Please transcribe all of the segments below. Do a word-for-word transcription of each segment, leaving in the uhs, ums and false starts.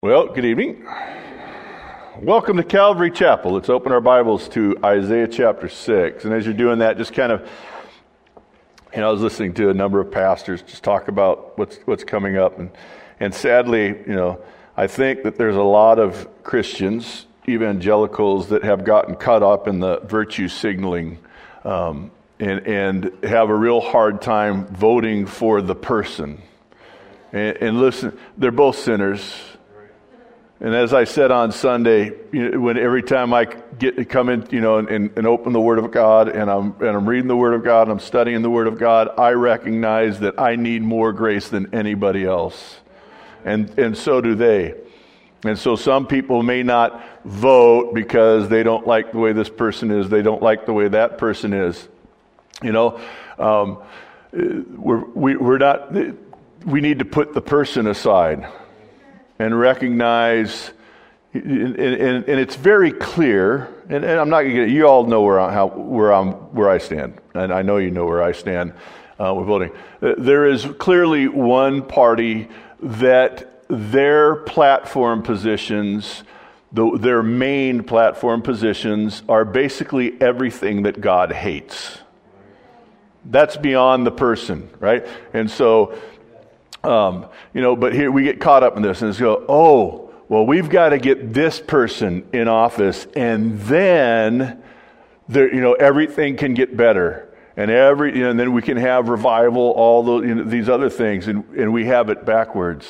Well, good evening. Welcome to Calvary Chapel. Let's open our Bibles to Isaiah chapter six. And as you're doing that, just kind of, you know, I was listening to a number of pastors just talk about what's what's coming up. And, and sadly, you know, I think that there's a lot of Christians, evangelicals, that have gotten caught up in the virtue signaling um, and, and have a real hard time voting for the person. And, and listen, they're both sinners. And as I said on Sunday, you know, when every time I get come in, you know, and, and open the Word of God, and I'm and I'm reading the Word of God, and I'm studying the Word of God, I recognize that I need more grace than anybody else, and and so do they. And so some people may not vote because they don't like the way this person is, they don't like the way that person is. You know, um, we're we, we're not. We need to put the person aside and recognize, and, and, and it's very clear, and, and I'm not going to get it, you all know where I, how, where I'm, where I stand, and I know you know where I stand uh, with voting. There is clearly one party that their platform positions, the, their main platform positions, are basically everything that God hates. That's beyond the person, right? And so, Um, you know, but here we get caught up in this and just go, oh, well, we've got to get this person in office, and then there, you know, everything can get better, and every, you know, and then we can have revival, all those, you know, these other things, and, and we have it backwards.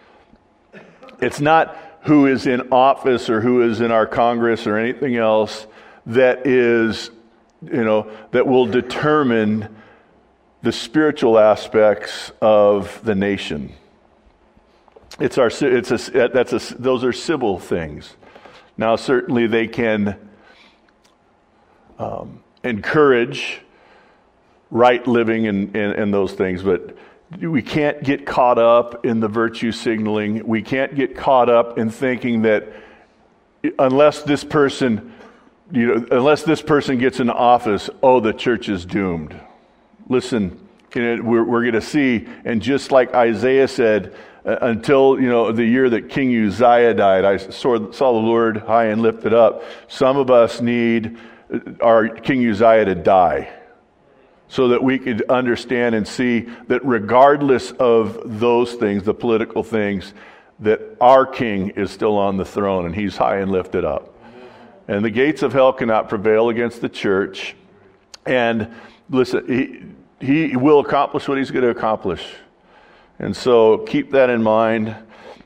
It's not who is in office or who is in our Congress or anything else that is, you know, that will determine the spiritual aspects of the nation. It's our, it's a, that's a, those are civil things. Now, certainly they can um, encourage right living and, and, and those things, but we can't get caught up in the virtue signaling. We can't get caught up in thinking that unless this person, you know, unless this person gets in office, oh, the church is doomed. Listen, you know, we're, we're going to see, and just like Isaiah said, uh, until, you know, the year that King Uzziah died, I saw, saw the Lord high and lifted up. Some of us need our King Uzziah to die so that we could understand and see that regardless of those things, the political things, that our King is still on the throne and he's high and lifted up. And the gates of hell cannot prevail against the church. And listen, he, he will accomplish what he's going to accomplish. And so keep that in mind,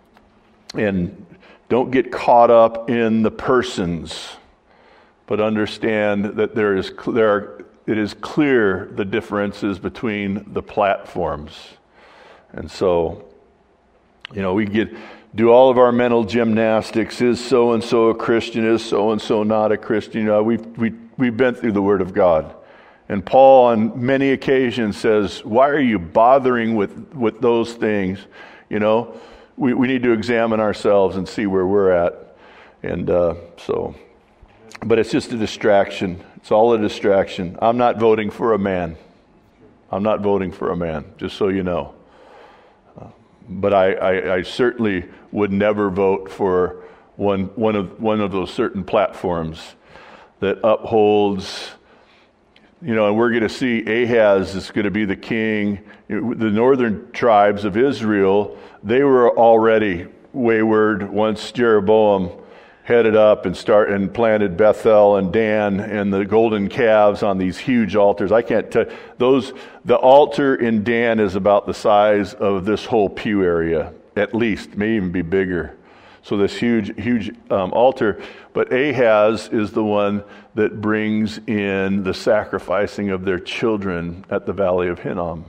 and don't get caught up in the persons, but understand that there is there are, it is clear the differences between the platforms. And so, you know, we get do all of our mental gymnastics. Is so and so a Christian? Is so and so not a Christian? You know, we we we've been through the Word of God. And Paul on many occasions says, why are you bothering with, with those things? You know, we, we need to examine ourselves and see where we're at. And uh, so, but it's just a distraction. It's all a distraction. I'm not voting for a man. I'm not voting for a man, just so you know. Uh, but I, I, I certainly would never vote for one, one of, one of those certain platforms that upholds. You know, and we're going to see Ahaz is going to be the king. The northern tribes of Israel, they were already wayward once Jeroboam headed up and start and planted Bethel and Dan and the golden calves on these huge altars. I can't tell those. The altar in Dan is about the size of this whole pew area, at least, may even be bigger. So this huge, huge um, altar. But Ahaz is the one that brings in the sacrificing of their children at the Valley of Hinnom.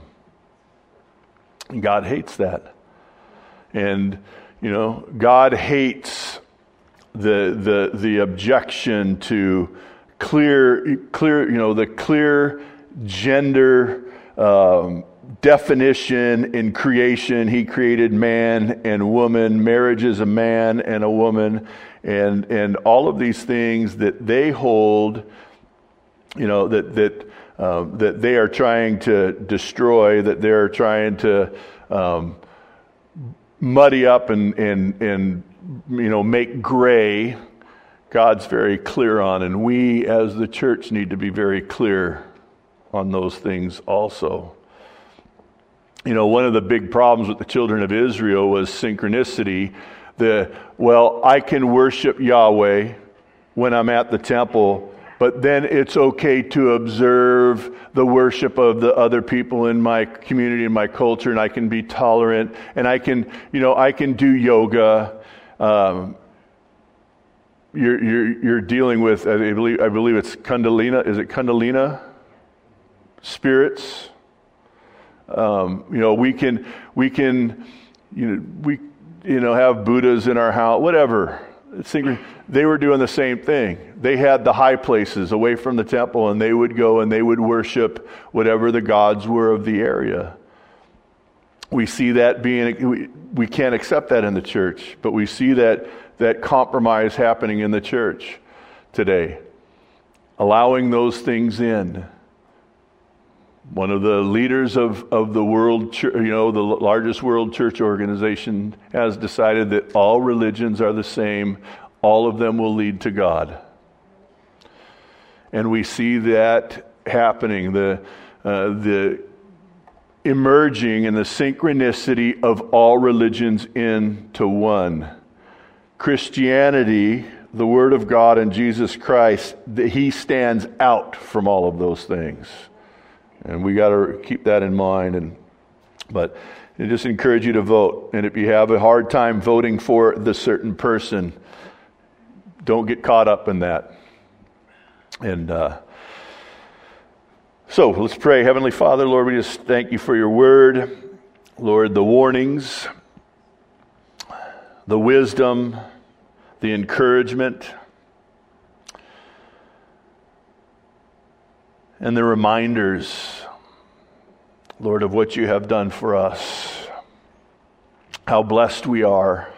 And God hates that. And, you know, God hates the the the objection to clear, clear, you know, the clear gender um definition in creation. He created man and woman. Marriage is a man and a woman, and and all of these things that they hold, you know, that that uh, that they are trying to destroy, that they're trying to um, muddy up and and and you know, make gray, God's very clear on, and we as the church need to be very clear on those things also. You know, one of the big problems with the children of Israel was synchronicity. The, well, I can worship Yahweh when I'm at the temple, but then it's okay to observe the worship of the other people in my community, in my culture, and I can be tolerant, and I can, you know, I can do yoga. Um, you're, you're, you're dealing with, I believe, I believe it's Kundalini. Is it Kundalini? Spirits. Um, you know, we can, we can, you know, we, you know, have Buddhas in our house, whatever. They were doing the same thing. They had the high places away from the temple, and they would go and they would worship whatever the gods were of the area. We see that being, we, we can't accept that in the church, but we see that, that compromise happening in the church today, allowing those things in. One of the leaders of, of the world, church, you know, the largest world church organization has decided that all religions are the same. All of them will lead to God. And we see that happening, the, uh, the emerging and the synchronicity of all religions into one. Christianity, the Word of God and Jesus Christ, He stands out from all of those things. And we got to keep that in mind. And but I just encourage you to vote. And if you have a hard time voting for the certain person, don't get caught up in that. And uh, so let's pray. Heavenly Father, Lord, we just thank you for your word. Lord, the warnings, the wisdom, the encouragement, and the reminders, Lord, of what you have done for us, how blessed we are,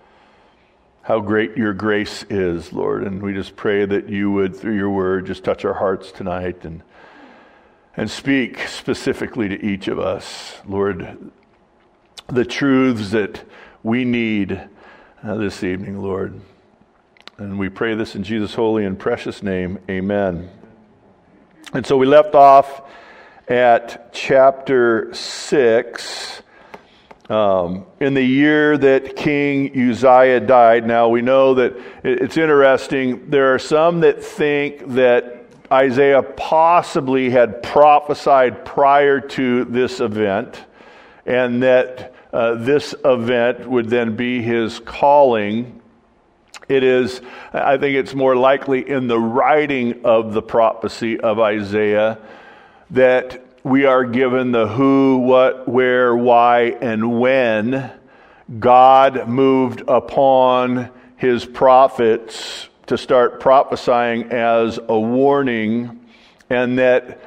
how great your grace is, Lord. And we just pray that you would, through your word, just touch our hearts tonight and and speak specifically to each of us, Lord, the truths that we need uh, this evening, Lord. And we pray this in Jesus' holy and precious name. Amen. And so we left off at chapter six, um, in the year that King Uzziah died. Now we know that it's interesting. There are some that think that Isaiah possibly had prophesied prior to this event, and that uh, this event would then be his calling. It is, I think it's more likely in the writing of the prophecy of Isaiah that we are given the who, what, where, why, and when God moved upon his prophets to start prophesying as a warning, and that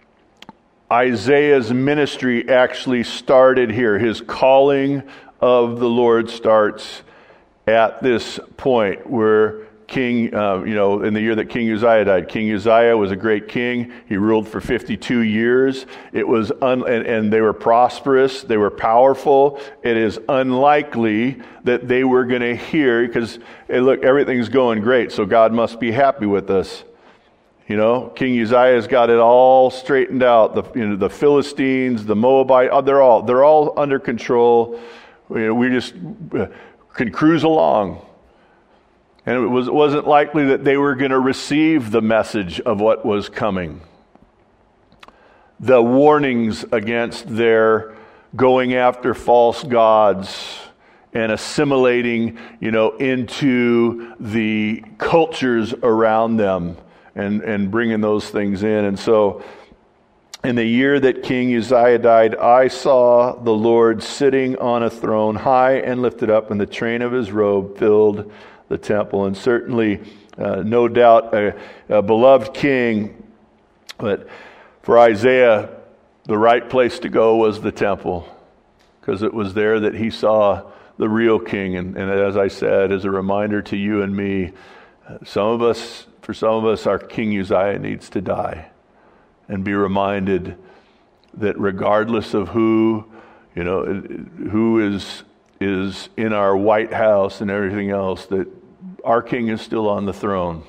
Isaiah's ministry actually started here. His calling of the Lord starts at this point where King, uh, you know, in the year that King Uzziah died. King Uzziah was a great king. He ruled for fifty-two years. It was, un- and, and they were prosperous. They were powerful. It is unlikely that they were going to hear, because, hey, look, everything's going great, so God must be happy with us. You know, King Uzziah's got it all straightened out. The, you know, the Philistines, the Moabite, oh, they're all they're all under control. You know, we just uh, can cruise along. And it, was, it wasn't likely that they were going to receive the message of what was coming. The warnings against their going after false gods and assimilating, you know, into the cultures around them and, and bringing those things in. And so in the year that King Uzziah died, I saw the Lord sitting on a throne, high and lifted up, and the train of his robe filled the temple. And certainly, uh, no doubt, a, a beloved king. But for Isaiah, the right place to go was the temple, because it was there that he saw the real king. And, and as I said, as a reminder to you and me, some of us, for some of us, our King Uzziah needs to die and be reminded that regardless of who, you know, who is is in our White House and everything else, that our King is still on the throne.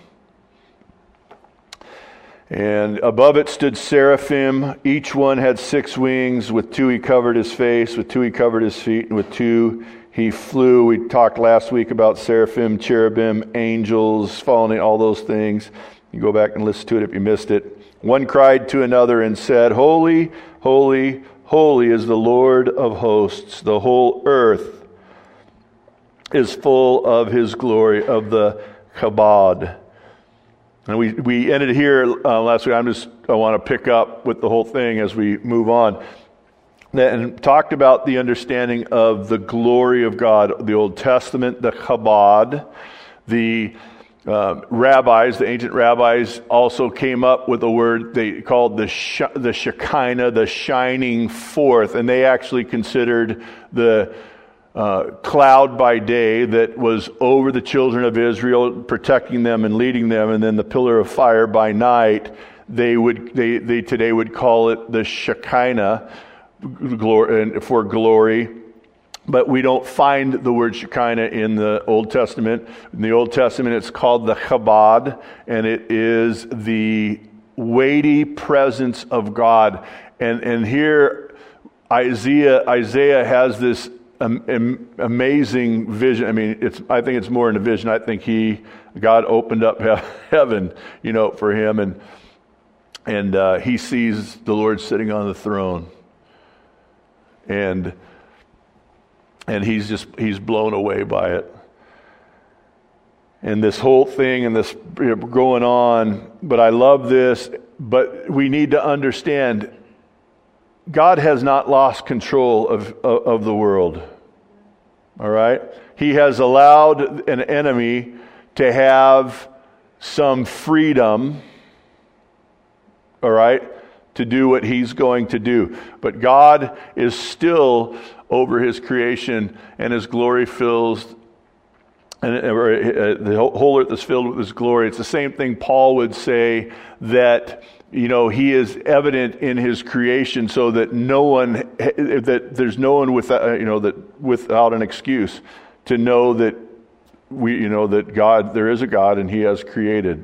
And above it stood seraphim. Each one had six wings. With two he covered his face, with two he covered his feet, and with two he flew. We talked last week about seraphim, cherubim, angels, falling, all those things. You go back and listen to it if you missed it. One cried to another and said, "Holy, holy, holy is the Lord of hosts. The whole earth is full of his glory," of the Chabad. And we, we ended here uh, last week. I'm just, I want to pick up with the whole thing as we move on. And talked about the understanding of the glory of God, the Old Testament, the Chabad. The uh, rabbis, the ancient rabbis, also came up with a word they called the sh- the Shekinah, the shining forth. And they actually considered the Uh, cloud by day that was over the children of Israel, protecting them and leading them, and then the pillar of fire by night. They would, they, they today would call it the Shekinah, glory, for glory. But we don't find the word Shekinah in the Old Testament. In the Old Testament, it's called the Chabad, and it is the weighty presence of God. And and here, Isaiah Isaiah has this amazing vision. I mean, it's. I think it's more in a vision. I think he, God opened up heaven, you know, for him, and and uh, he sees the Lord sitting on the throne, and and he's just he's blown away by it, and this whole thing and this going on. But I love this. But we need to understand, God has not lost control of, of, of the world. All right? He has allowed an enemy to have some freedom, all right, to do what he's going to do. But God is still over his creation, and his glory fills, and the whole earth is filled with his glory. It's the same thing Paul would say, that you know, he is evident in his creation, so that no one, that there's no one without, you know, that without an excuse to know that we, you know, that God, there is a God, and he has created.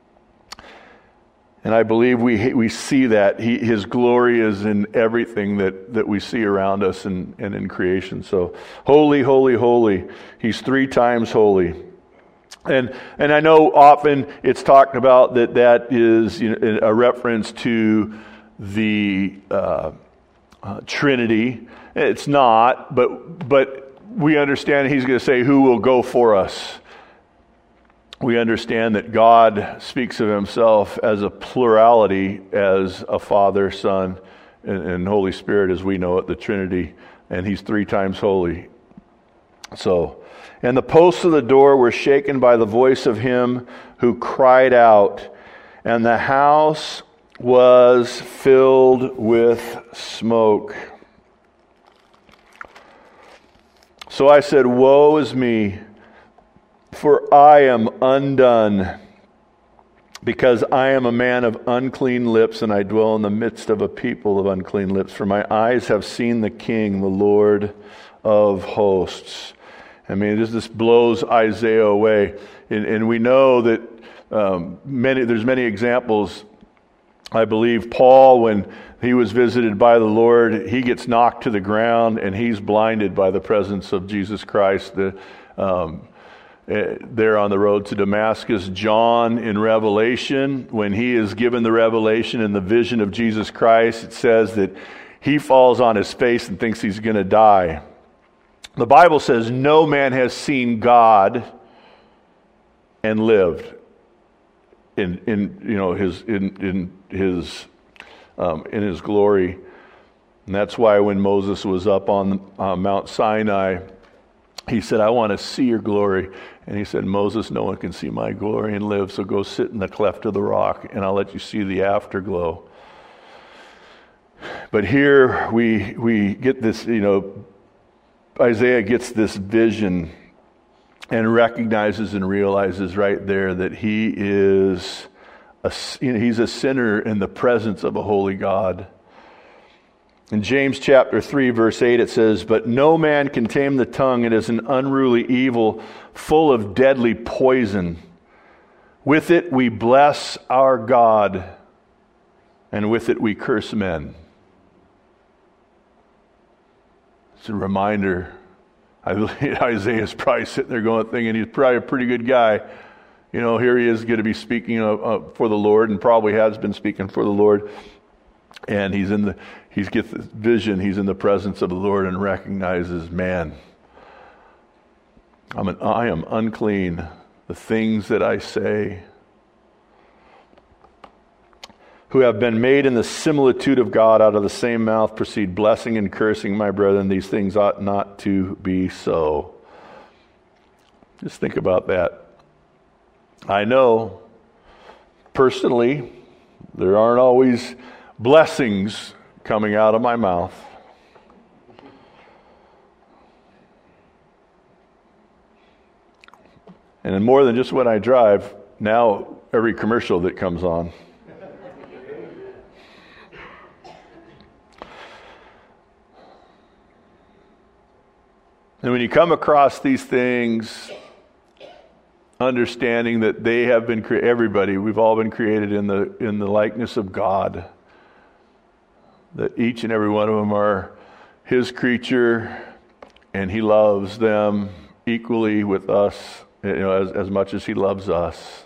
And I believe we we see that he, his glory is in everything that, that we see around us and, and in creation. So holy, holy, holy. He's three times holy. And and I know often it's talked about that that is, you know, a reference to the uh, uh, Trinity. It's not, but but we understand he's going to say, who will go for us? We understand that God speaks of himself as a plurality, as a Father, Son, and, and Holy Spirit, as we know it, the Trinity, and he's three times holy. So, and the posts of the door were shaken by the voice of him who cried out, and the house was filled with smoke. So I said, woe is me, for I am undone, because I am a man of unclean lips, and I dwell in the midst of a people of unclean lips. For my eyes have seen the King, the Lord of hosts. I mean, this, this blows Isaiah away. And, and we know that um, many there's many examples. I believe Paul, when he was visited by the Lord, he gets knocked to the ground, and he's blinded by the presence of Jesus Christ. The um, there on the road to Damascus. John in Revelation, when he is given the revelation and the vision of Jesus Christ, it says that he falls on his face and thinks he's going to die. The Bible says no man has seen God and lived in in you know his in in his um, in his glory, and that's why when Moses was up on uh, Mount Sinai, he said, I want to see your glory. And he said, Moses, no one can see my glory and live, so go sit in the cleft of the rock, and I'll let you see the afterglow. But here we we get this, you know, Isaiah gets this vision and recognizes and realizes right there that he is a, you know, he's a sinner in the presence of a holy God. In James chapter three, verse eight, it says, "But no man can tame the tongue. It is an unruly evil, full of deadly poison. With it we bless our God, and with it we curse men." It's a reminder. I believe Isaiah's probably sitting there going, thinking he's probably a pretty good guy. You know, here he is going to be speaking uh, uh, for the Lord, and probably has been speaking for the Lord. And he's in the, he gets this vision. He's in the presence of the Lord and recognizes, man, I'm an, I am unclean. The things that I say, who have been made in the similitude of God, out of the same mouth proceed blessing and cursing, my brethren. These things ought not to be so. Just think about that. I know, personally, there aren't always blessings coming out of my mouth. And more than just when I drive, now every commercial that comes on. And when you come across these things, understanding that they have been created, everybody, we've all been created in the in the likeness of God, that each and every one of them are His creature, and He loves them equally with us, you know, as, as much as He loves us.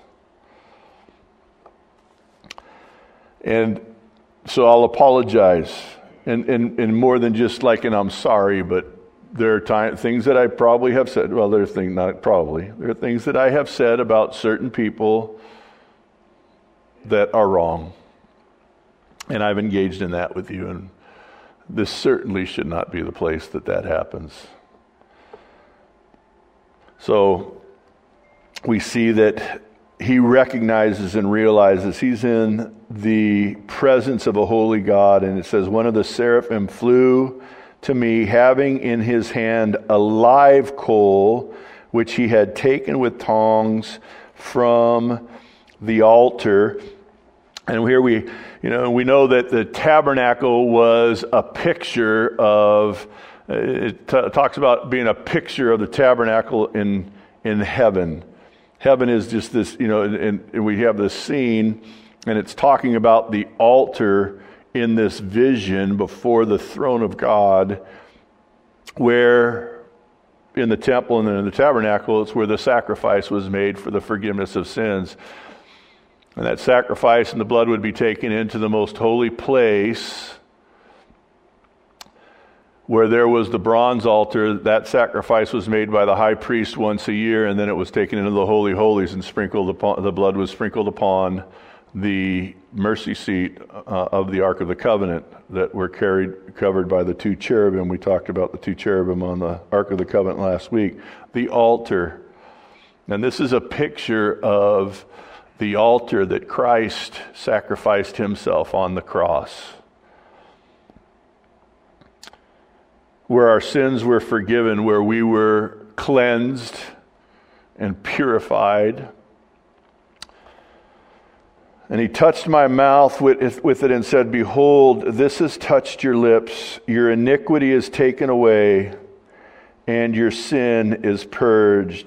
And so I'll apologize, and, and, and more than just like an I'm sorry, but there are time, things that I probably have said, well, there are things, not probably, there are things that I have said about certain people that are wrong. And I've engaged in that with you, and this certainly should not be the place that that happens. So we see that he recognizes and realizes he's in the presence of a holy God, and it says, one of the seraphim flew to me, having in his hand a live coal, which he had taken with tongs from the altar. And here we, you know, we know that the tabernacle was a picture of, it t- talks about being a picture of the tabernacle in in heaven. Heaven is just this, you know, and, and we have this scene, and it's talking about the altar in this vision before the throne of God, where in the temple and in the tabernacle, it's where the sacrifice was made for the forgiveness of sins. And that sacrifice and the blood would be taken into the most holy place, where there was the bronze altar. That sacrifice was made by the high priest once a year, and then it was taken into the Holy Holies and sprinkled upon, the blood was sprinkled upon the mercy seat uh, of the Ark of the Covenant that were carried, covered by the two cherubim. We talked about the two cherubim on the Ark of the Covenant last week. The altar. And this is a picture of the altar that Christ sacrificed himself on the cross, where our sins were forgiven, where we were cleansed and purified. And he touched my mouth with, with it and said, behold, this has touched your lips. Your iniquity is taken away, and your sin is purged.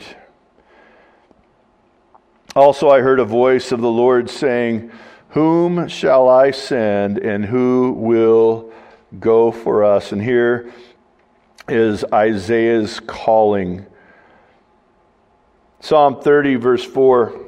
Also I heard a voice of the Lord saying, whom shall I send, and who will go for us? And here is Isaiah's calling. Psalm thirty, verse four.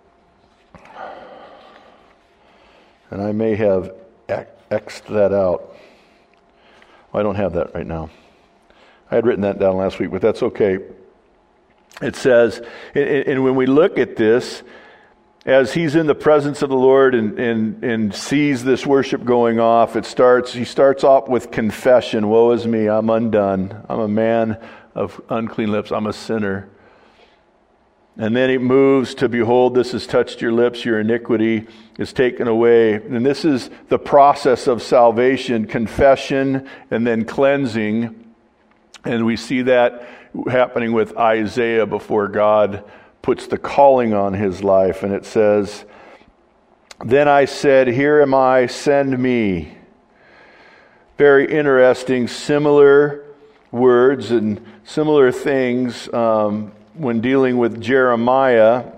And I may have X'd that out. Well, I don't have that right now. I had written that down last week, but that's okay. It says, and, and when we look at this, as he's in the presence of the Lord and, and, and sees this worship going off, it starts. He starts off with confession. Woe is me, I'm undone. I'm a man of unclean lips. I'm a sinner. And then it moves to, behold, this has touched your lips, your iniquity is taken away. And this is the process of salvation, confession, and then cleansing. And we see that happening with Isaiah before God puts the calling on his life. And it says, then I said, here am I, send me. very interesting, similar words and similar things um, when dealing with Jeremiah.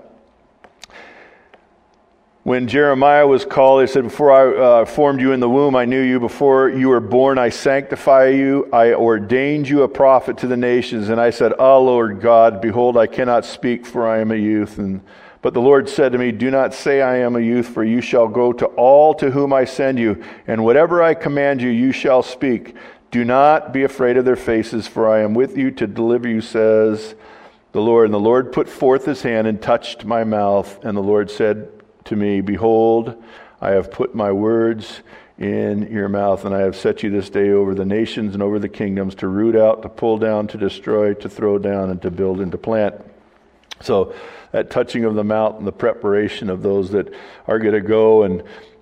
When Jeremiah was called, he said, before I uh, formed you in the womb, I knew you. Before you were born, I sanctify you. I ordained you a prophet to the nations. And I said, Ah, Lord God, behold, I cannot speak, for I am a youth. And But the Lord said to me, do not say I am a youth, for you shall go to all to whom I send you. And whatever I command you, you shall speak. Do not be afraid of their faces, for I am with you to deliver you, says the Lord. And the Lord put forth his hand and touched my mouth. And the Lord said to me, behold, I have put my words in your mouth, and I have set you this day over the nations and over the kingdoms, to root out, to pull down, to destroy, to throw down, and to build and to plant. So that touching of the mouth and the preparation of those that are going to go and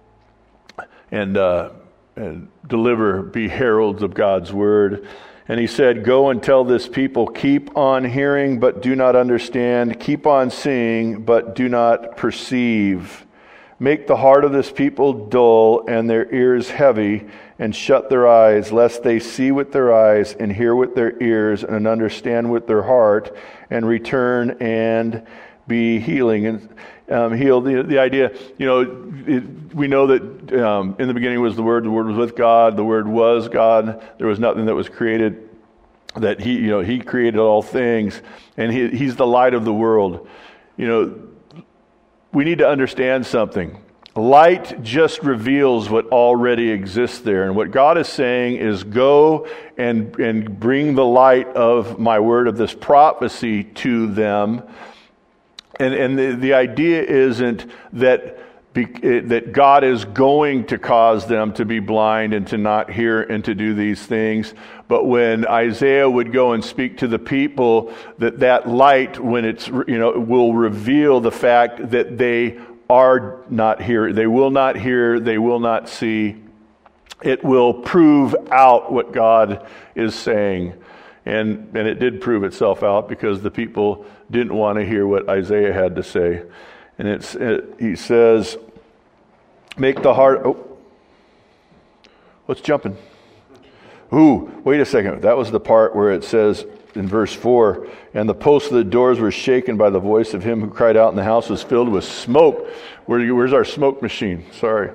and, uh, and deliver, be heralds of God's word. And he said, go and tell this people, keep on hearing, but do not understand. Keep on seeing, but do not perceive. Make the heart of this people dull and their ears heavy, and shut their eyes, lest they see with their eyes and hear with their ears and understand with their heart, and return and be healing and um, healed. The, the idea, you know, it, we know that um, in the beginning was the Word. The Word was with God. The Word was God. There was nothing that was created that He, you know, He created all things, and he, He's the light of the world. You know, we need to understand something. Light just reveals what already exists there. And what God is saying is, go and, and bring the light of my word, of this prophecy, to them. And, and the, the idea isn't that be, that God is going to cause them to be blind and to not hear and to do these things. But when Isaiah would go and speak to the people, that that light, when it's, you know, will reveal the fact that they are not here. They will not hear. They will not see. It will prove out what God is saying. And and it did prove itself out, because the people didn't want to hear what Isaiah had to say. And it's it, he says, make the heart... Oh, what's jumping? Ooh, wait a second. That was the part where it says in verse four, and the posts of the doors were shaken by the voice of him who cried out, and the house was filled with smoke. Where, where's our smoke machine? Sorry.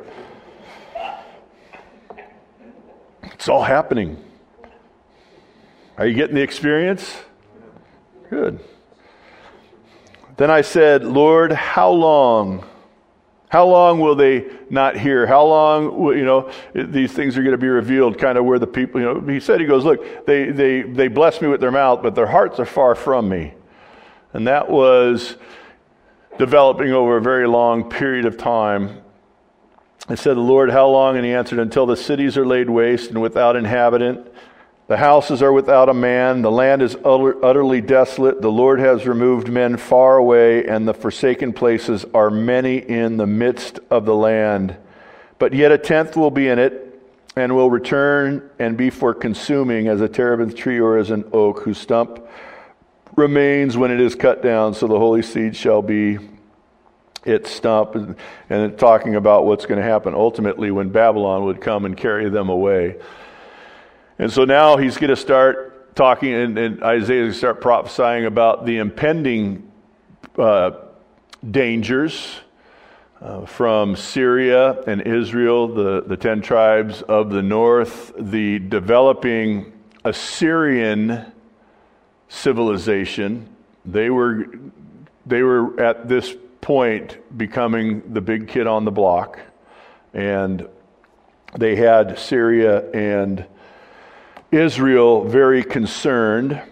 It's all happening. Are you getting the experience? Good. Then I said, Lord, how long? How long will they not hear? How long, will, you know, these things are going to be revealed, kind of where the people, you know, he said, he goes, look, they, they, they bless me with their mouth, but their hearts are far from me. And that was developing over a very long period of time. I said, Lord, how long? And he answered, until the cities are laid waste and without inhabitant. The houses are without a man. The land is utter, utterly desolate. The Lord has removed men far away, and the forsaken places are many in the midst of the land. But yet a tenth will be in it, and will return and be for consuming, as a terebinth tree or as an oak, whose stump remains when it is cut down. So the holy seed shall be its stump. And, and talking about what's going to happen ultimately when Babylon would come and carry them away. And so now he's going to start talking, and, and Isaiah is going to start prophesying about the impending uh, dangers uh, from Syria and Israel, the, the ten tribes of the north, the developing Assyrian civilization. They were, they were at this point becoming the big kid on the block, and they had Syria and Israel very concerned.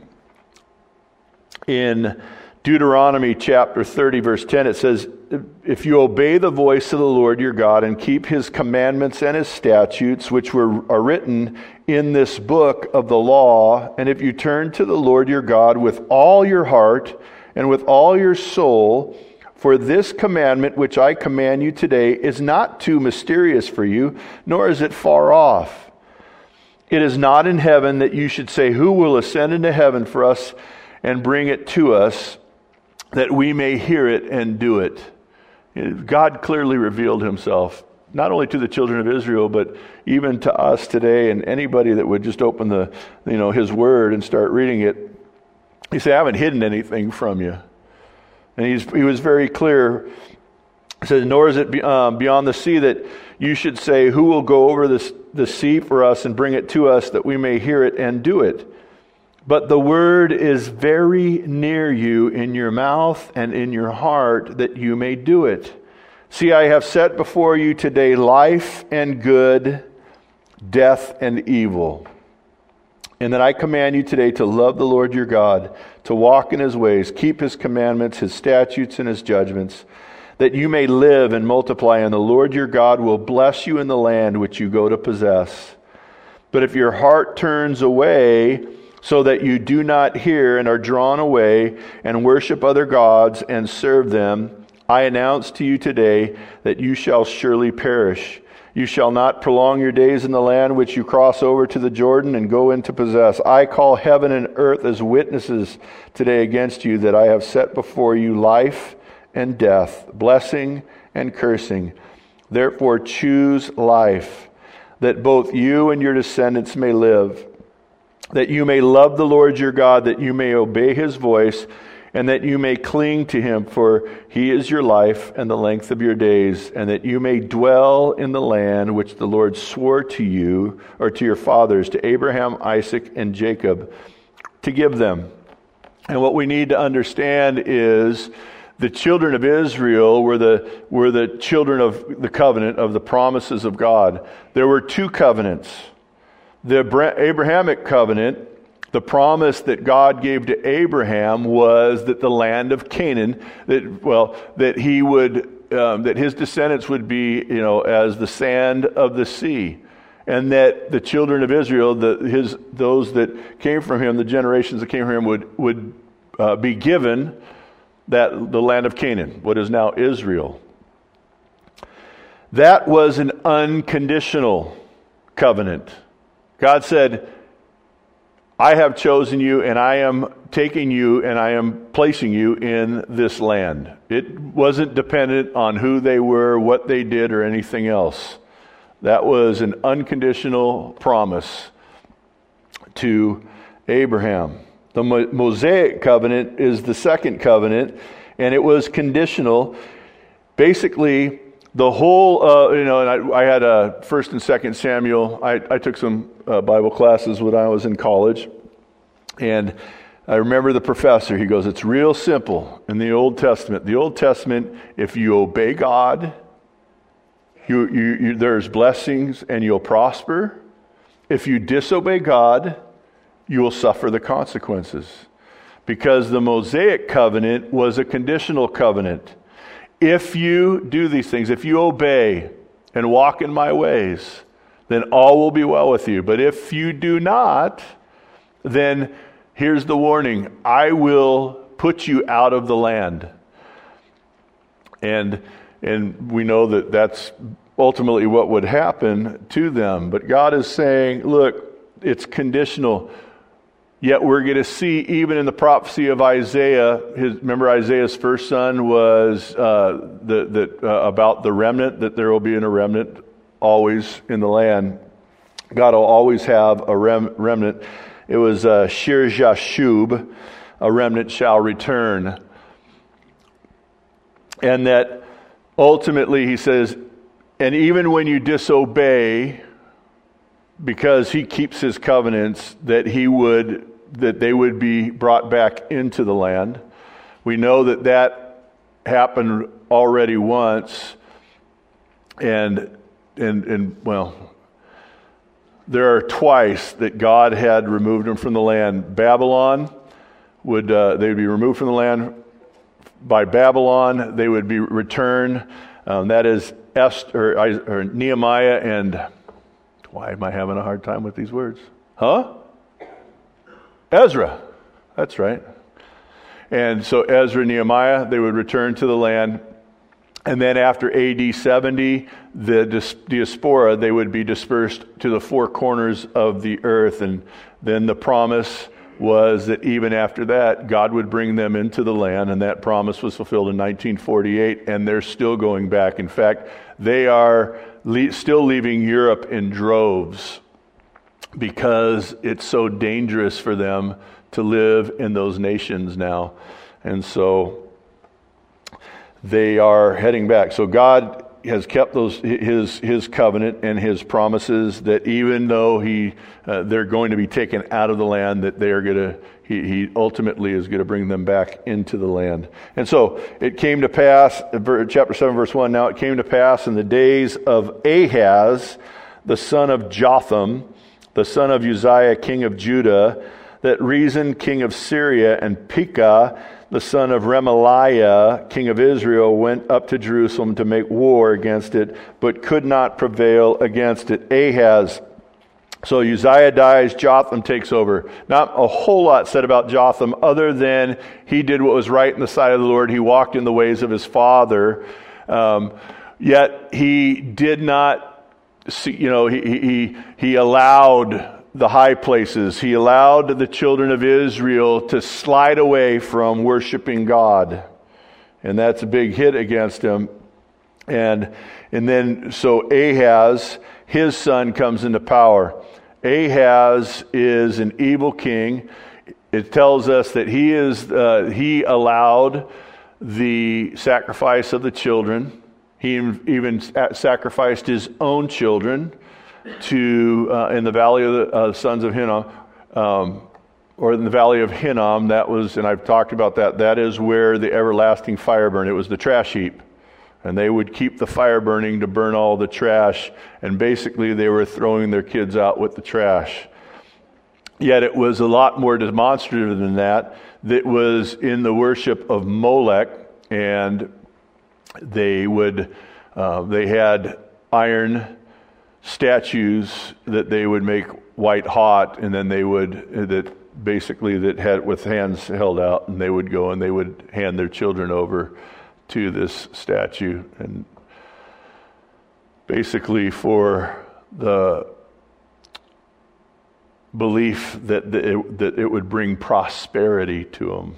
In Deuteronomy chapter thirty, verse ten, it says, if you obey the voice of the Lord your God and keep his commandments and his statutes, which were are written in this book of the law, and if you turn to the Lord your God with all your heart and with all your soul, for this commandment which I command you today is not too mysterious for you, nor is it far off. It is not in heaven, that you should say, who will ascend into heaven for us and bring it to us, that we may hear it and do it. God clearly revealed himself not only to the children of Israel, but even to us today, and anybody that would just open the, you know, His Word and start reading it. He said, I haven't hidden anything from you. And he's, he was very clear. He says, nor is it be, um, beyond the sea that you should say, who will go over this, the sea for us and bring it to us that we may hear it and do it? But the word is very near you, in your mouth and in your heart, that you may do it. See, I have set before you today life and good, death and evil. And that I command you today to love the Lord your God, to walk in His ways, keep His commandments, His statutes, and His judgments, that you may live and multiply, and the Lord your God will bless you in the land which you go to possess. But if your heart turns away, so that you do not hear and are drawn away and worship other gods and serve them, I announce to you today that you shall surely perish. You shall not prolong your days in the land which you cross over to the Jordan and go in to possess. I call heaven and earth as witnesses today against you, that I have set before you life and death, blessing and cursing. Therefore choose life, that both you and your descendants may live, that you may love the Lord your God, that you may obey His voice, and that you may cling to Him, for He is your life and the length of your days, and that you may dwell in the land which the Lord swore to you, or to your fathers, to Abraham, Isaac, and Jacob, to give them. And what we need to understand is the children of Israel were the, were the children of the covenant, of the promises of God. There were two covenants. The Abrahamic covenant, the promise that God gave to Abraham, was that the land of Canaan, that well, that he would, um, that his descendants would be, you know, as the sand of the sea, and that the children of Israel, the his those that came from him, the generations that came from him, would would uh, be given that the land of Canaan, what is now Israel. That was an unconditional covenant. God said, I have chosen you, and I am taking you, and I am placing you in this land. It wasn't dependent on who they were, what they did, or anything else. That was an unconditional promise to Abraham. The Mosaic covenant is the second covenant, and it was conditional. Basically, the whole, uh, you know, and I, I had a First and Second Samuel. I, I took some uh, Bible classes when I was in college, and I remember the professor. He goes, "It's real simple in the Old Testament. The Old Testament, if you obey God, you, you, you there's blessings and you'll prosper. If you disobey God, you will suffer the consequences." Because the Mosaic covenant was a conditional covenant. If you do these things, if you obey and walk in my ways, then all will be well with you. But if you do not, then here's the warning: I will put you out of the land. And and we know that that's ultimately what would happen to them. But God is saying, look, it's conditional. Yet we're going to see, even in the prophecy of Isaiah, his, remember Isaiah's first son was uh, the, the, uh, about the remnant, that there will be in a remnant always in the land. God will always have a rem, remnant. It was uh, Shir Jashub, a remnant shall return. And that ultimately, he says, and even when you disobey, because he keeps his covenants, that he would, that they would be brought back into the land. We know that that happened already once, and and and well, there are twice that God had removed them from the land. Babylon would uh, they would be removed from the land by Babylon. They would be returned. Um, that is Esther or, or Nehemiah and. Why am I having a hard time with these words? Huh? Ezra. That's right. And so Ezra and Nehemiah, they would return to the land. And then after A D seventy, the diaspora, they would be dispersed to the four corners of the earth. And then the promise was that even after that, God would bring them into the land. And that promise was fulfilled in nineteen forty-eight. And they're still going back. In fact, they are le- still leaving Europe in droves because it's so dangerous for them to live in those nations now. And so they are heading back. So God has kept those his his covenant and his promises that even though he uh, they're going to be taken out of the land, that they are going to he, he ultimately is going to bring them back into the land. And so it came to pass, chapter seven, verse one. Now it came to pass in the days of Ahaz, the son of Jotham, the son of Uzziah, king of Judah, that Rezin, king of Syria, and Pekah, the son of Remaliah, king of Israel, went up to Jerusalem to make war against it, but could not prevail against it. Ahaz. So Uzziah dies, Jotham takes over. Not a whole lot said about Jotham other than he did what was right in the sight of the Lord. He walked in the ways of his father. Um, yet he did not see, you know, he, he, he allowed the high places. He allowed the children of Israel to slide away from worshiping God. And that's a big hit against him. And and then, so Ahaz, his son, comes into power. Ahaz is an evil king. It tells us that he is uh, he allowed the sacrifice of the children. He even sacrificed his own children to uh, in the valley of the uh, sons of Hinnom, um, or in the valley of Hinnom. That was, and I've talked about that. That is where the everlasting fire burned. It was the trash heap, and they would keep the fire burning to burn all the trash. And basically, they were throwing their kids out with the trash. Yet it was a lot more demonstrative than that. That was in the worship of Molech, and they would uh, they had iron statues that they would make white hot, and then they would that basically that had with hands held out, and they would go and they would hand their children over to this statue, and basically for the belief that the, it, that it would bring prosperity to them.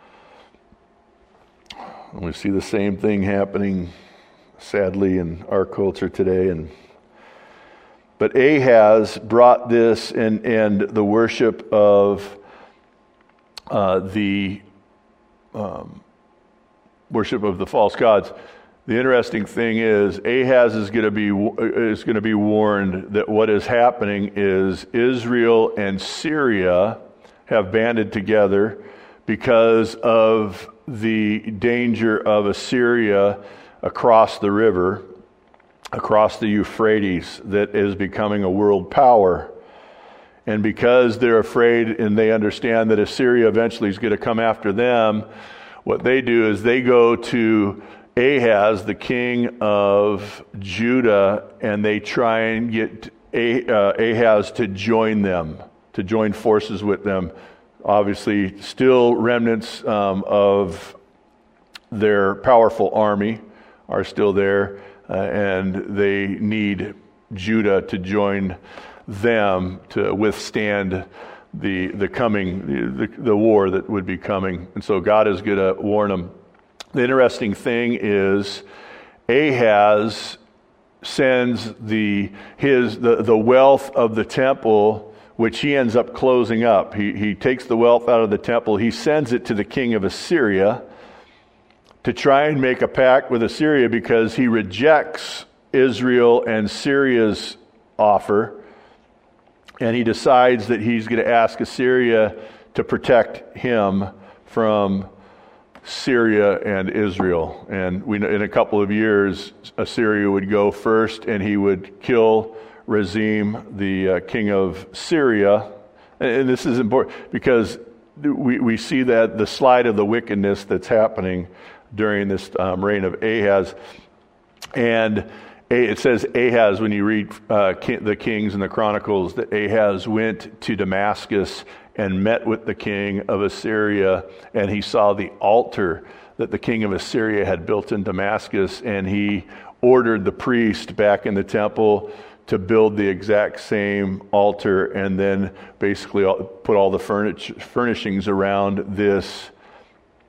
And we see the same thing happening, sadly, in our culture today. And But Ahaz brought this and, and the worship of uh, the um, worship of the false gods. The interesting thing is Ahaz is going to be is going to be warned that what is happening is Israel and Syria have banded together because of the danger of Assyria across the river, across the Euphrates, that is becoming a world power. And because they're afraid and they understand that Assyria eventually is going to come after them, what they do is they go to Ahaz, the king of Judah, and they try and get Ahaz to join them, to join forces with them. Obviously, still remnants um, of their powerful army are still there. Uh, and they need Judah to join them to withstand the the coming the, the war that would be coming. And so God is going to warn them. The interesting thing is Ahaz sends the his the, the wealth of the temple, which he ends up closing up. He he takes the wealth out of the temple. He sends it to the king of Assyria to try and make a pact with Assyria, because he rejects Israel and Syria's offer, and he decides that he's going to ask Assyria to protect him from Syria and Israel. And we know in a couple of years, Assyria would go first, and he would kill Rezin, the uh, king of Syria. And, and this is important because we, we see that the slide of the wickedness that's happening during this um, reign of Ahaz. And it says Ahaz, when you read uh, the Kings and the Chronicles, that Ahaz went to Damascus and met with the king of Assyria, and he saw the altar that the king of Assyria had built in Damascus, and he ordered the priest back in the temple to build the exact same altar, and then basically put all the furnish- furnishings around this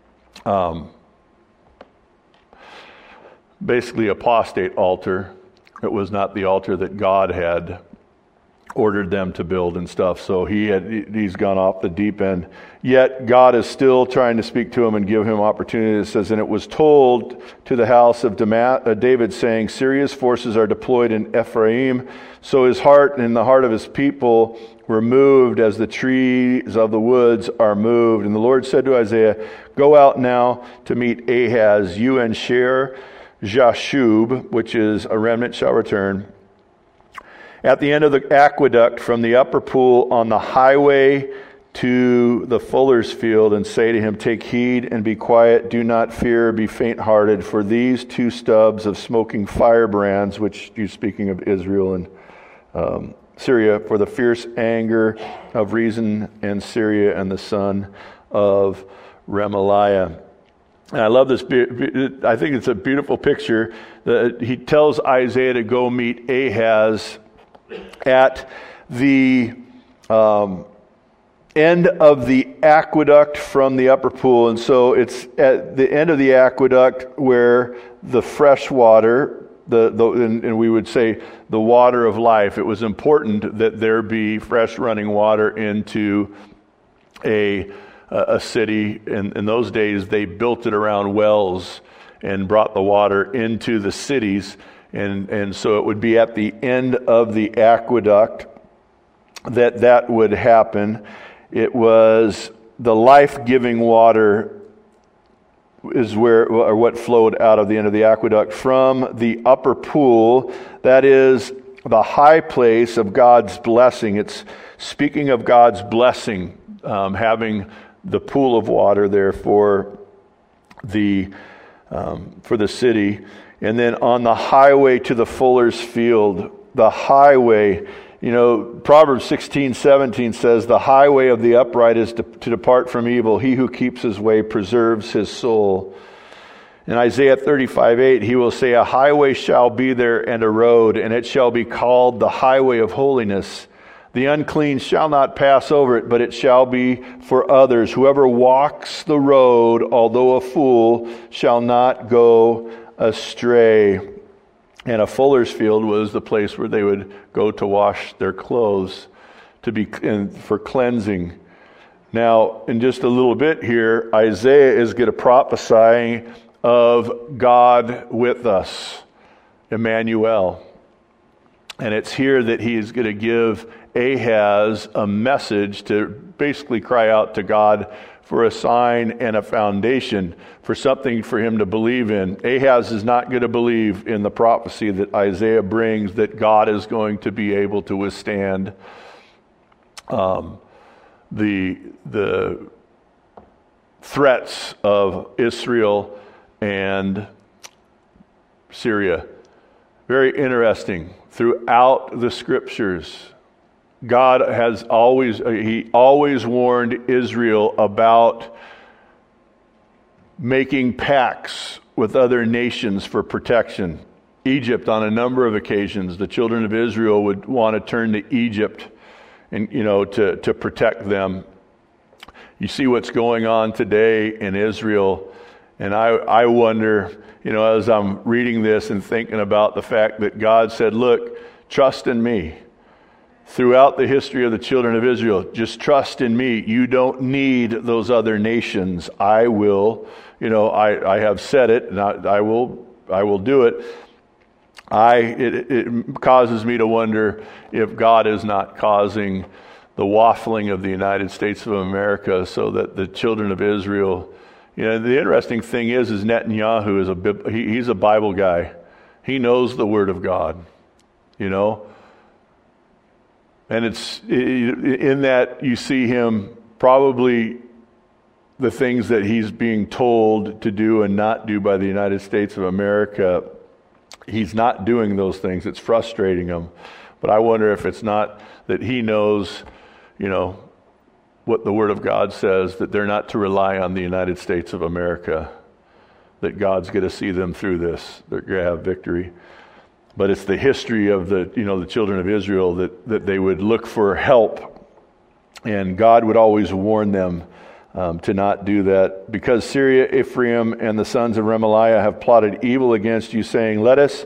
um, basically apostate altar, It was not the altar that God had ordered them to build and stuff. So he had he's gone off the deep end. Yet God is still trying to speak to him and give him opportunity. It says, and it was told to the house of David, saying, Syria's forces are deployed in Ephraim. So his heart and the heart of his people were moved as the trees of the woods are moved. And the Lord said to Isaiah, go out now to meet Ahaz, you and Sher Jashub, which is a remnant shall return, at the end of the aqueduct from the upper pool on the highway to the fuller's field, and say to him, take heed and be quiet, do not fear, be faint-hearted, for these two stubs of smoking firebrands, which you speaking of Israel and um, Syria, for the fierce anger of Rezin and Syria and the son of Remaliah. And I love this. I think it's a beautiful picture. He tells Isaiah to go meet Ahaz at the um, end of the aqueduct from the upper pool. And so it's at the end of the aqueduct where the fresh water, the, the and, and we would say the water of life, it was important that there be fresh running water into a a city. In, in those days, they built it around wells and brought the water into the cities. And, and so it would be at the end of the aqueduct that that would happen. It was the life-giving water is where, or what flowed out of the end of the aqueduct from the upper pool. That is the high place of God's blessing. It's speaking of God's blessing, um, having the pool of water there for the um, for the city. And then on the highway to the fuller's field, the highway, you know, Proverbs sixteen seventeen says, the highway of the upright is to, to depart from evil. He who keeps his way preserves his soul. In Isaiah thirty-five eight, he will say, a highway shall be there and a road, and it shall be called the highway of holiness. The unclean shall not pass over it, but it shall be for others. Whoever walks the road, although a fool, shall not go astray. And a fuller's field was the place where they would go to wash their clothes, to be and for cleansing. Now, in just a little bit here, Isaiah is going to prophesy of God with us, Emmanuel. And it's here that he is going to give Ahaz a message to basically cry out to God for a sign and a foundation, for something for him to believe in. Ahaz is not going to believe in the prophecy that Isaiah brings that God is going to be able to withstand um, the the threats of Israel and Syria. Very interesting. Throughout the scriptures, God has always, he always warned Israel about making pacts with other nations for protection. Egypt, on a number of occasions, the children of Israel would want to turn to Egypt and, you know, to, to protect them. You see what's going on today in Israel, and I, I wonder, you know, as I'm reading this and thinking about the fact that God said, look, trust in me. Throughout the history of the children of Israel, just trust in me. You don't need those other nations. I will, you know, I, I have said it, and I, I will I will do it. I it, it causes me to wonder if God is not causing the waffling of the United States of America so that the children of Israel, you know, the interesting thing is, is Netanyahu is a he, he's a Bible guy. He knows the Word of God, you know. And it's in that you see him probably the things that he's being told to do and not do by the United States of America. He's not doing those things. It's frustrating him. But I wonder if it's not that he knows, you know, what the Word of God says, that they're not to rely on the United States of America, that God's going to see them through this. They're going to have victory. But it's the history of the, you know, the children of Israel that, that they would look for help. And God would always warn them um, to not do that. Because Syria, Ephraim, and the sons of Remaliah have plotted evil against you, saying, let us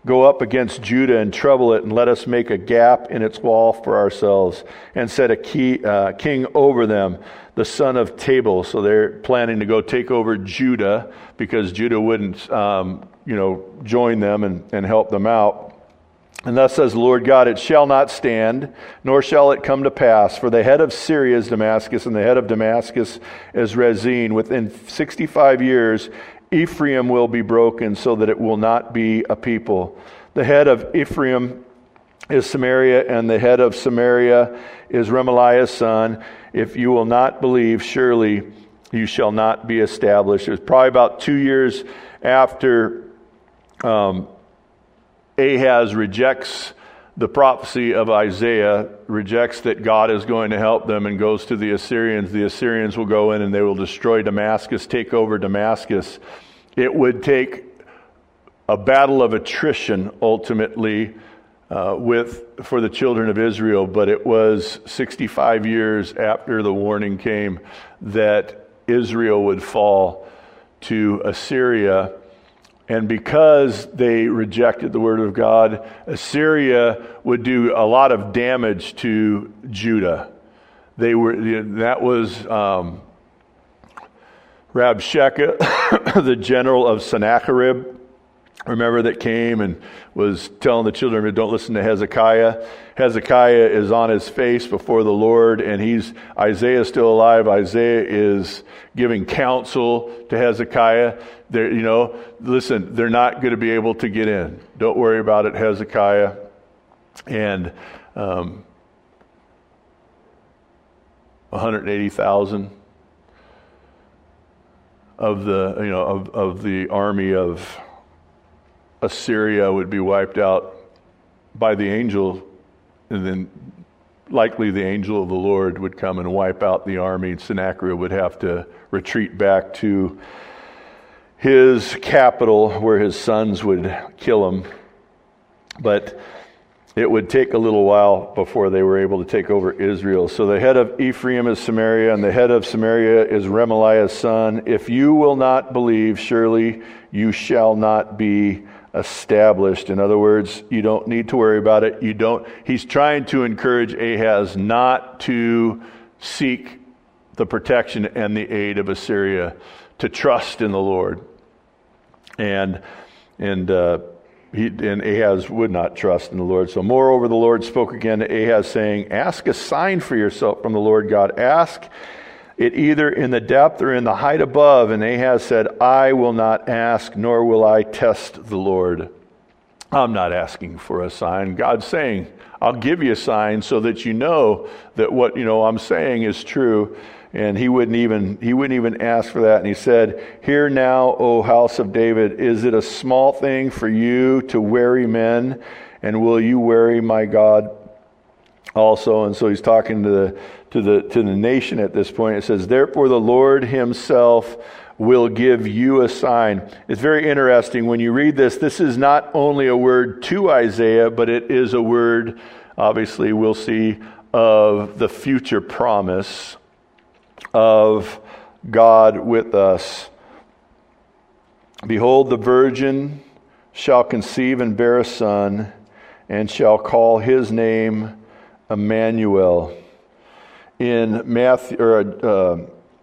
Go up against Judah and trouble it, and let us make a gap in its wall for ourselves, and set a key, uh, king over them, the son of Tabal. So they're planning to go take over Judah, because Judah wouldn't, um, you know, join them and, and help them out. And thus says the Lord God, it shall not stand, nor shall it come to pass, for the head of Syria is Damascus, and the head of Damascus is Rezin. Within sixty-five years, Ephraim will be broken, so that it will not be a people. The head of Ephraim is Samaria, and the head of Samaria is Remaliah's son. If you will not believe, surely you shall not be established. It was probably about two years after um, Ahaz rejects the prophecy of Isaiah, rejects that God is going to help them, and goes to the Assyrians. The Assyrians will go in and they will destroy Damascus, take over Damascus. It would take a battle of attrition ultimately uh, with for the children of Israel, but it was sixty-five years after the warning came that Israel would fall to Assyria. And because they rejected the word of God, Assyria would do a lot of damage to Judah. They were that was um, Rabshakeh, the general of Sennacherib. Remember, that came and was telling the children, don't listen to Hezekiah. Hezekiah is on his face before the Lord, and he's Isaiah is still alive. Isaiah is giving counsel to Hezekiah. They're, you know, listen, they're not going to be able to get in. Don't worry about it, Hezekiah. And um, one hundred eighty thousand of the, you know, of, of the army of Assyria would be wiped out by the angel, and then likely the angel of the Lord would come and wipe out the army, and Sennacherib would have to retreat back to his capital where his sons would kill him. But it would take a little while before they were able to take over Israel. So the head of Ephraim is Samaria, and the head of Samaria is Remaliah's son. If you will not believe, surely you shall not be established. In other words, you don't need to worry about it. You don't. He's trying to encourage Ahaz not to seek the protection and the aid of Assyria, to trust in the Lord. And and uh, he and Ahaz would not trust in the Lord. So moreover, the Lord spoke again to Ahaz, saying, ask a sign for yourself from the Lord God. Ask it either in the depth or in the height above. And Ahaz said, I will not ask, nor will I test the Lord. I'm not asking for a sign. God's saying, I'll give you a sign so that you know that what, you know, I'm saying is true. And he wouldn't even he wouldn't even ask for that. And he said, hear now, O house of David, is it a small thing for you to weary men? And will you weary my God also? And so he's talking to the to the to the nation at this point. It says, therefore the Lord himself will give you a sign. It's very interesting when you read this. This is not only a word to Isaiah, but it is a word, obviously we'll see, of the future promise of God with us. Behold, the virgin shall conceive and bear a son, and shall call his name Emmanuel. In Matthew, or uh,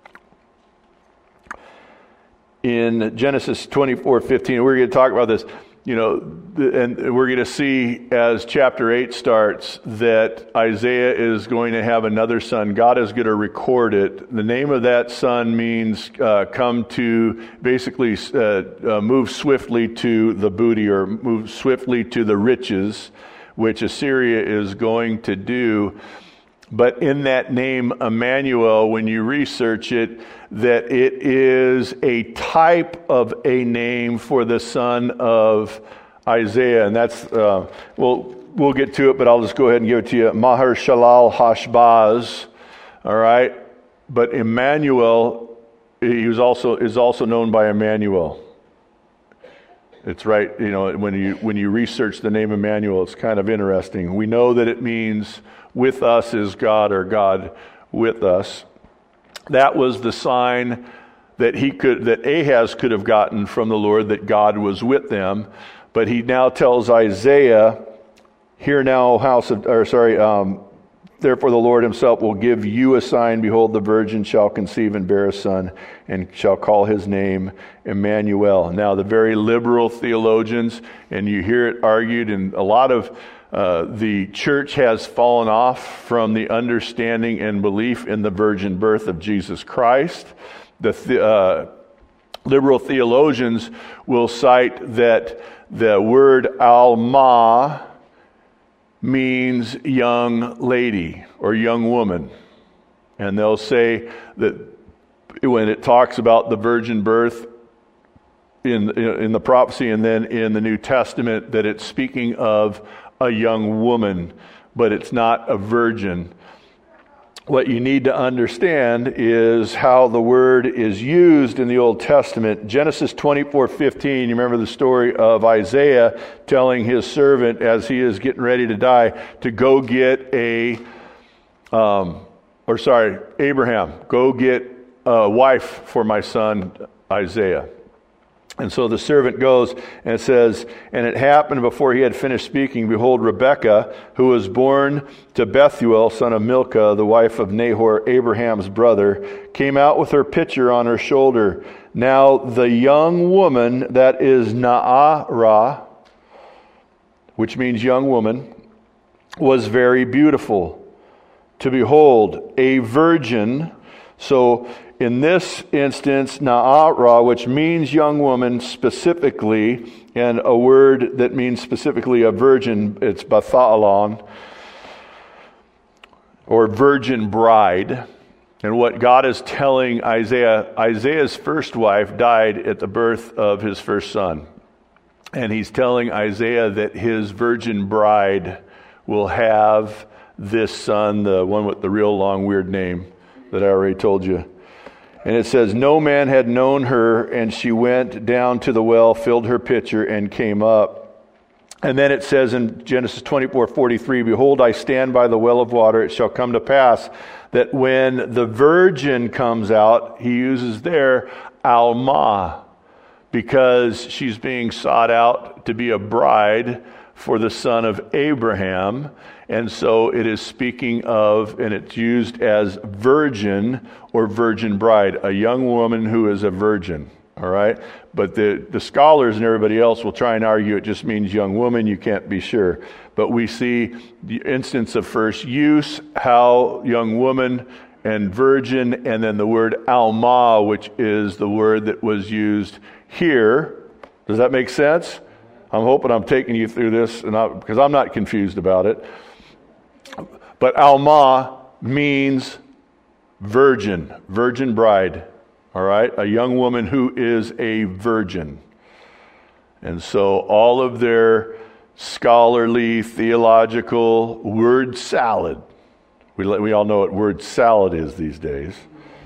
in Genesis twenty-four fifteen, we're going to talk about this. You know, and we're going to see as chapter eight starts that Isaiah is going to have another son. God is going to record it. The name of that son means uh, come to, basically uh, uh, move swiftly to the booty, or move swiftly to the riches, which Assyria is going to do. But in that name, Emmanuel, when you research it, that it is a type of a name for the son of Isaiah. And that's, uh, we'll, we'll get to it, but I'll just go ahead and give it to you. Maher-shalal Hashbaz, all right? But Emmanuel, he was also is also known by Emmanuel. It's right, you know, when you when you research the name Emmanuel, it's kind of interesting. We know that it means with us is God, or God with us. That was the sign that he could, that Ahaz could have gotten from the Lord, that God was with them. But he now tells Isaiah, "Hear now, house of," or sorry, um, "therefore the Lord himself will give you a sign. Behold, the virgin shall conceive and bear a son, and shall call his name Emmanuel." Now, the very liberal theologians, and you hear it argued, and a lot of uh, the church has fallen off from the understanding and belief in the virgin birth of Jesus Christ. The, the uh, liberal theologians will cite that the word Alma means young lady or young woman. And they'll say that when it talks about the virgin birth in, in the prophecy and then in the New Testament, that it's speaking of a young woman, but it's not a virgin. What you need to understand is how the word is used in the Old Testament. Genesis twenty-four fifteen, you remember the story of Isaiah telling his servant as he is getting ready to die to go get a, um, or sorry, Abraham, go get a wife for my son Isaiah. And so the servant goes, and it says, "And it happened before he had finished speaking, behold, Rebekah, who was born to Bethuel, son of Milcah, the wife of Nahor, Abraham's brother, came out with her pitcher on her shoulder. Now the young woman, that is Naarah, which means young woman, was very beautiful to behold, a virgin." So in this instance, Naarah, which means young woman specifically, and a word that means specifically a virgin, it's Bathalon, or virgin bride. And what God is telling Isaiah, Isaiah's first wife died at the birth of his first son. And he's telling Isaiah that his virgin bride will have this son, the one with the real long weird name that I already told you. And it says, "No man had known her, and she went down to the well, filled her pitcher, and came up." And then it says in Genesis twenty-four forty-three, "Behold, I stand by the well of water. It shall come to pass that when the virgin comes out," he uses there Alma, because she's being sought out to be a bride for the son of Abraham. And so it is speaking of, and it's used as virgin or virgin bride, a young woman who is a virgin. All right? But the, the scholars and everybody else will try and argue it just means young woman. You can't be sure. But we see the instance of first use, how young woman and virgin, and then the word Alma, which is the word that was used here. Does that make sense? I'm hoping I'm taking you through this, and I, because I'm not confused about it. But Alma means virgin, virgin bride. All right? A young woman who is a virgin. And so all of their scholarly, theological word salad, we, we all know what word salad is these days,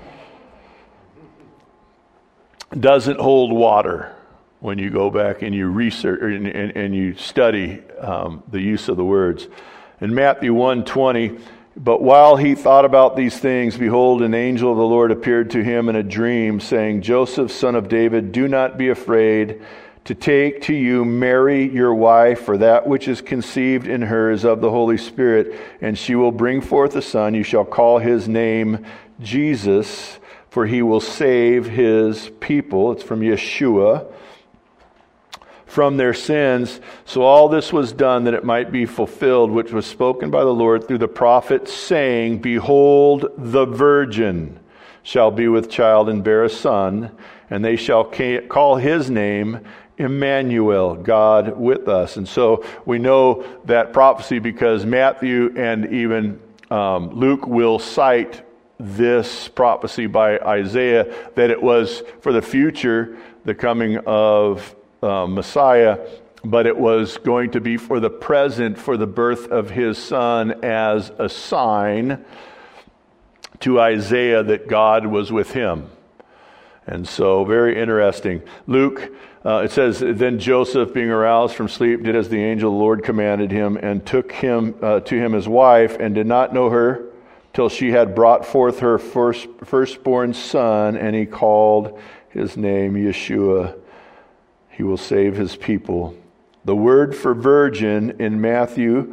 doesn't hold water when you go back and you research and, and, and you study um, the use of the words. In Matthew one twenty, "But while he thought about these things, behold, an angel of the Lord appeared to him in a dream, saying, Joseph, son of David, do not be afraid to take to you Mary your wife, for that which is conceived in her is of the Holy Spirit, and she will bring forth a son. You shall call his name Jesus, for he will save his people." It's from Yeshua. "From their sins. So all this was done that it might be fulfilled, which was spoken by the Lord through the prophet, saying, Behold, the virgin shall be with child and bear a son, and they shall call his name Emmanuel," God with us. And so we know that prophecy because Matthew and even um, Luke will cite this prophecy by Isaiah, that it was for the future, the coming of Uh, Messiah, but it was going to be for the present, for the birth of his son, as a sign to Isaiah that God was with him. And so, very interesting. Luke, uh, it says, "Then Joseph, being aroused from sleep, did as the angel of the Lord commanded him, and took him uh, to him his wife, and did not know her till she had brought forth her first firstborn son, and he called his name Yeshua. He will save his people The word for virgin in Matthew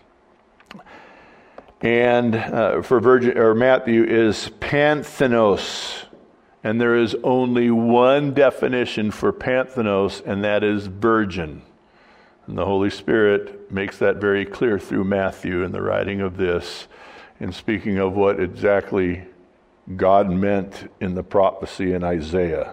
and uh, for virgin or Matthew is panthenos. And there is only one definition for panthenos, and that is virgin. And the Holy Spirit makes that very clear through Matthew in the writing of this, in speaking of what exactly God meant in the prophecy in Isaiah.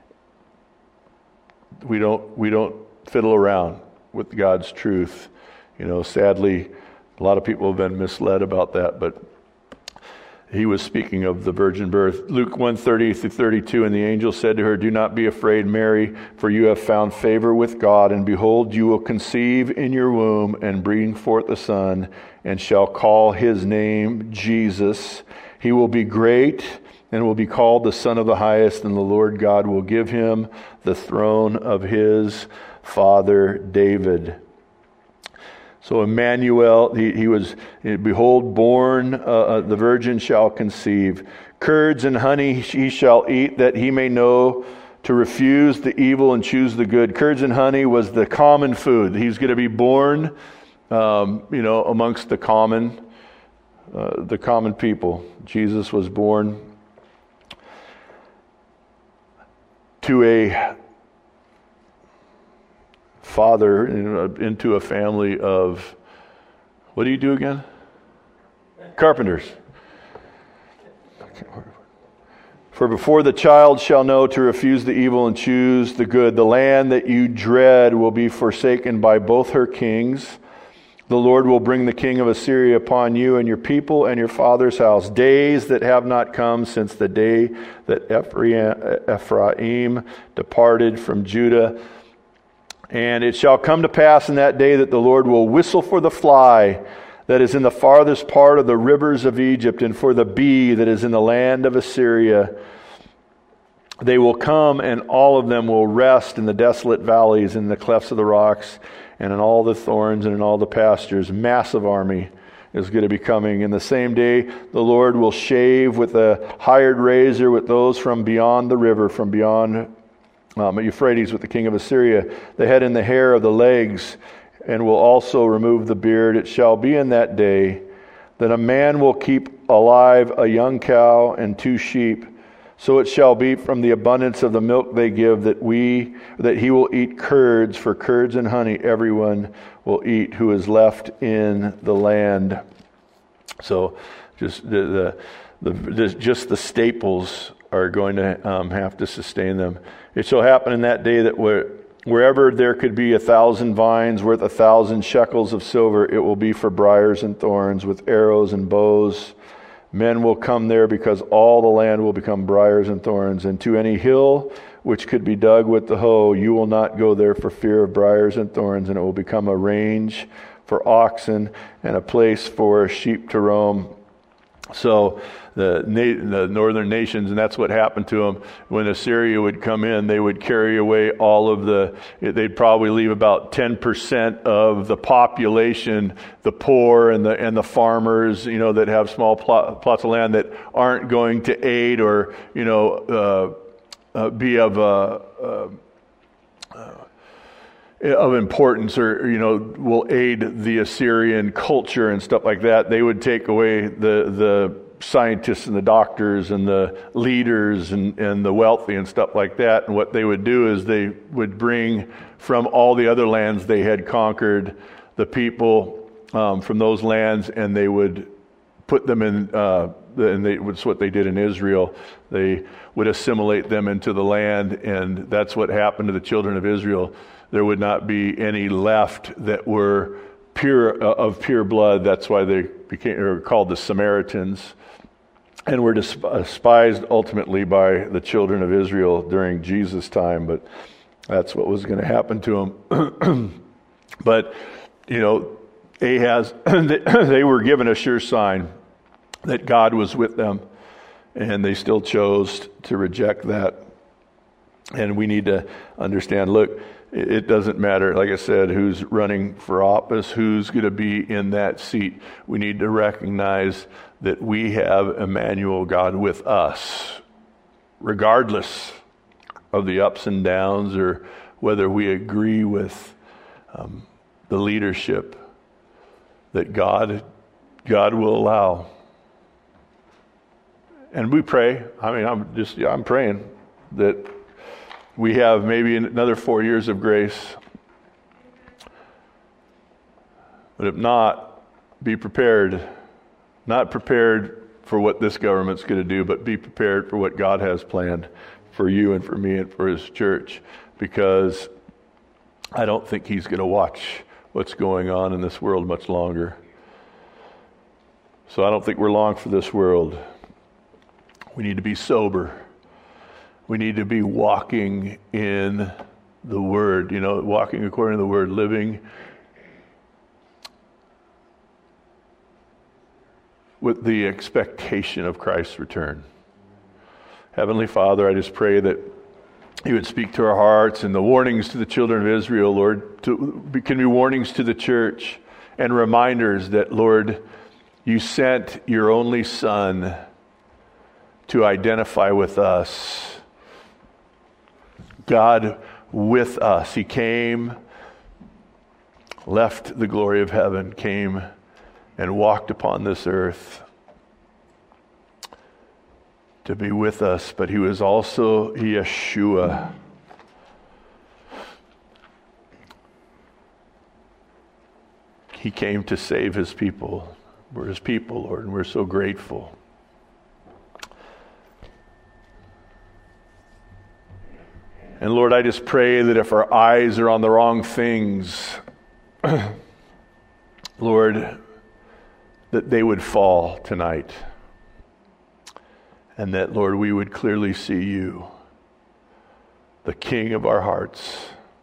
We don't we don't fiddle around with God's truth. You know, sadly, a lot of people have been misled about that, but he was speaking of the virgin birth. Luke one thirty through thirty-two, and the angel said to her, "Do not be afraid, Mary, for you have found favor with God, and behold, you will conceive in your womb and bring forth a son, and shall call his name Jesus. He will be great and will be called the Son of the Highest, and the Lord God will give him the throne of his father David." So Emmanuel, he, he was, behold, born, uh, the virgin shall conceive. Curds and honey he shall eat, that he may know to refuse the evil and choose the good. Curds and honey was the common food. He's going to be born, um, you know, amongst the common, uh, the common people. Jesus was born to a father, into a family of, what do you do again? Carpenters. For before the child shall know to refuse the evil and choose the good, the land that you dread will be forsaken by both her kings. The Lord will bring the king of Assyria upon you and your people and your father's house, days that have not come since the day that Ephraim departed from Judah. And it shall come to pass in that day that the Lord will whistle for the fly that is in the farthest part of the rivers of Egypt, and for the bee that is in the land of Assyria. They will come, and all of them will rest in the desolate valleys, in the clefts of the rocks, and in all the thorns, and in all the pastures. Massive army is going to be coming. In the same day, the Lord will shave with a hired razor with those from beyond the river, from beyond Um, Euphrates, with the king of Assyria, the head and the hair of the legs, and will also remove the beard. It shall be in that day that a man will keep alive a young cow and two sheep. So it shall be from the abundance of the milk they give that we that he will eat curds, for curds and honey everyone will eat who is left in the land. So just the the, the just the staples are going to um, have to sustain them. It shall happen in that day that where, wherever there could be a thousand vines worth a thousand shekels of silver, it will be for briars and thorns, with arrows and bows. Men will come there, because all the land will become briars and thorns. And to any hill which could be dug with the hoe, you will not go there for fear of briars and thorns, and it will become a range for oxen and a place for sheep to roam. So the, the northern nations, and that's what happened to them. When Assyria would come in, they would carry away all of the, they'd probably leave about ten percent of the population, the poor and the and the farmers, you know, that have small plot, plots of land that aren't going to aid or, you know, uh, uh, be of a, uh, uh, of importance, or, you know, will aid the Assyrian culture and stuff like that. They would take away the the scientists and the doctors and the leaders and, and the wealthy and stuff like that. And what they would do is they would bring from all the other lands they had conquered the people um, from those lands, and they would put them in, uh, and they, that's what they did in Israel. They would assimilate them into the land, and that's what happened to the children of Israel. There would not be any left that were pure uh, of pure blood. That's why they became or were called the Samaritans, and were despised ultimately by the children of Israel during Jesus' time. But that's what was going to happen to them. But you know, Ahaz, they were given a sure sign that God was with them, and they still chose to reject that. And we need to understand, look, it doesn't matter, like I said, who's running for office, who's going to be in that seat. We need to recognize that we have Emmanuel, God with us, regardless of the ups and downs, or whether we agree with um, the leadership that God, God will allow. And we pray, I mean, I'm just, yeah, I'm praying that we have maybe another four years of grace. But if not, be prepared. Not prepared for what this government's going to do, but be prepared for what God has planned for you and for me and for His church. Because I don't think He's going to watch what's going on in this world much longer. So I don't think we're long for this world. We need to be sober. We need to be walking in the Word, you know, walking according to the Word, living with the expectation of Christ's return. Heavenly Father, I just pray that You would speak to our hearts, and the warnings to the children of Israel, Lord, to, can be warnings to the church and reminders that, Lord, You sent Your only Son to identify with us. God with us. He came, left the glory of heaven, came and walked upon this earth to be with us, but He was also Yeshua. He came to save His people. We're His people, Lord, and we're so grateful. And Lord, I just pray that if our eyes are on the wrong things, Lord, that they would fall tonight. And that, Lord, we would clearly see You, the King of our hearts,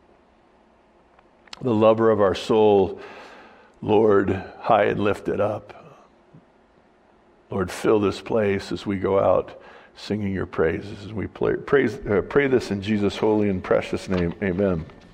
the lover of our soul, Lord, high and lifted up. Lord, fill this place as we go out singing Your praises. As we play, praise, uh, pray this in Jesus' holy and precious name. Amen.